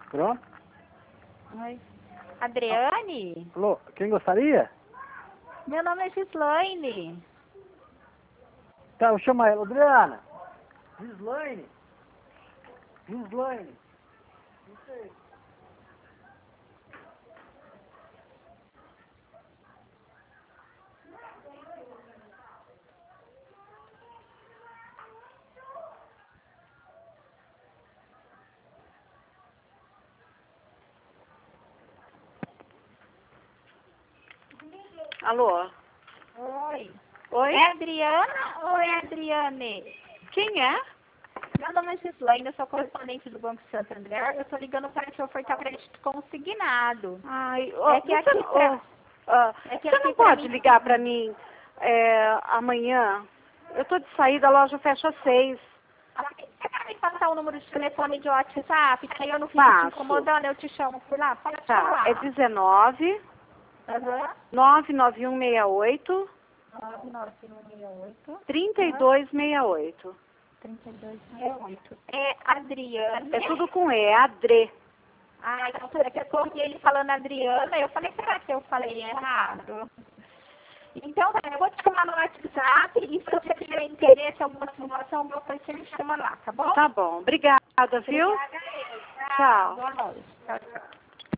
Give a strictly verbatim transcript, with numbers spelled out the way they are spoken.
Pronto? Oi. Adriane? Alô, quem gostaria? Meu nome é Gislaine. Tá, eu chamo ela. Adriana. Gislaine. Gislaine. Não sei. Alô? Oi. Oi? É Adriana ou é Adriane? Quem é? Meu nome é Gislaine, eu sou correspondente do Banco Santander. Eu estou ligando para te ofertar crédito consignado. Ai, ó, É que você, aqui pra- ó, ah, É que você aqui não pra pode mim- ligar pra mim é, amanhã? Eu tô de saída, a loja fecha às seis. Você quer me passar o número de telefone de WhatsApp? Que aí eu não fico Passo. te incomodando, eu te chamo por lá. Pode Tá, falar. é dezenove, Aham. nove nove um seis oito, nove nove um seis oito, trinta e dois seis oito. trinta e dois sessenta e oito. É Adriane. É tudo com E, é Adrê. Ah, então será que eu ouvi ele falando Adriana? Eu falei, será que eu falei errado? Então, tá, eu vou te chamar no WhatsApp e se você tiver interesse em alguma simulação, você me chama lá, tá bom? Tá bom, obrigada, viu? Obrigada a ele, tá? Tchau. Boa noite. Tchau, tchau.